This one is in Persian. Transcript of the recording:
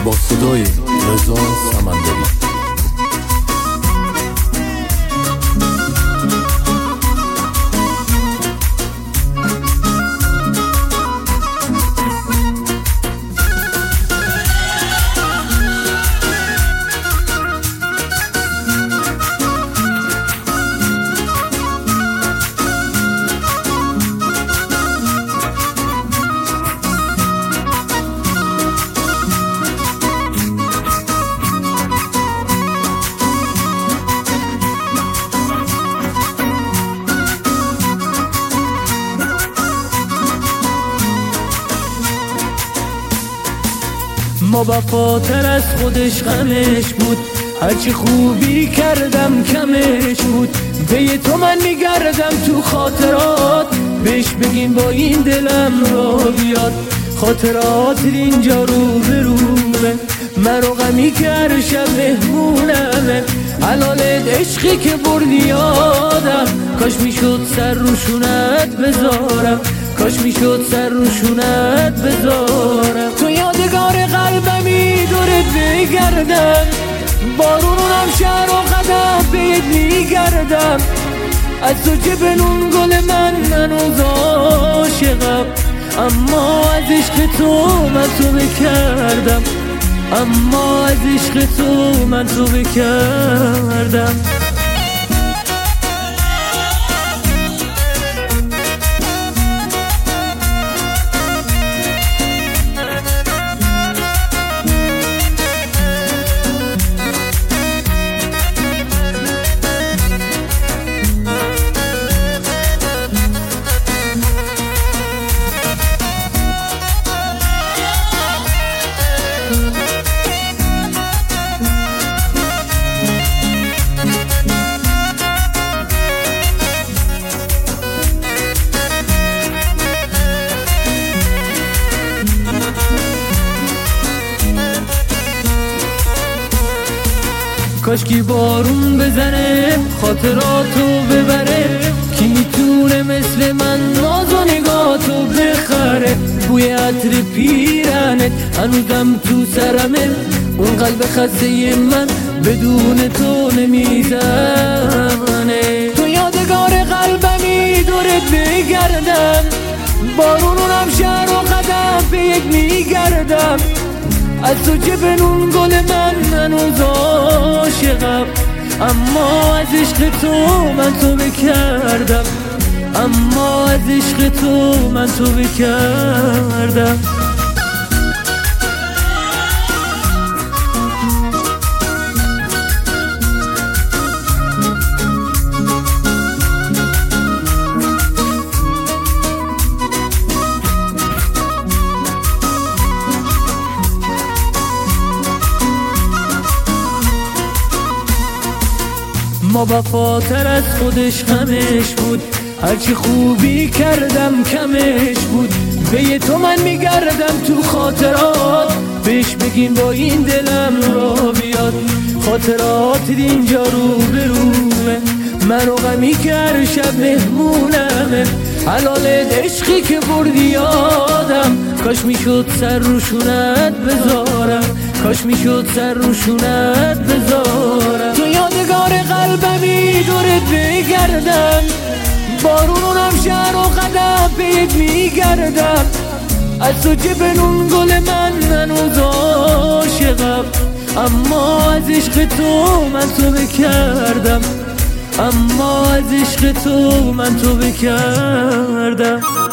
با صدای رضا سمندری. ما وفاتر از خودش غمش بود، هرچی خوبی کردم کمش بود. به تو من میگردم تو خاطرات، بهش بگیم با این دلم را بیاد. خاطرات اینجا رو به رومه، منو غمی که هر شب مهمونمه. حلالت عشقی که بردی یادم، کاش میشد سر روشونت بذارم، کاش میشد سر روشونت بذارم. تو یادگار قلبمی دورت بگردم، بارونم شهر و قدم بهت میگردم. از تو که بنون گل من هنوز عاشقم، اما از عشق تو من تو بکردم، اما از عشق تو من تو بکردم. کاشکی بارون بزنه خاطراتو ببره، کی میتونه مثل من ناز و نگاهتو بخره. بوی عطر پیرنت هنوزم تو سرمه، اون قلب خسته من بدون تو نمیزنه. تو یادگار قلبمی دورت بگردم، بارونم شهر و قدم بهت میگردم. از تو که بنون گل من هنوز عاشقم، اما از عشق تو من تو بکردم، اما از عشق تو من تو بکردم. ما وفاتر از خودش غمش بود، هرچی خوبی کردم کمش بود. به تو من میگردم تو خاطرات، بهش بگیم با این دلم را بیاد. خاطرات اینجا رو به رومه، منو غمی که هر شب مهمونمه. حلالت عشقی که بردی یادم، کاش میشد سر روشونت بذارم، کاش میشد سر روشونت بذارم. تو یادگار قلبمی دورت بگردم، بارونم شهر و قدم بهت میگردم. از تو که بنون گل من هنوز عاشقم، اما از عشق تو من تو بکردم، اما از عشق تو من تو بکردم.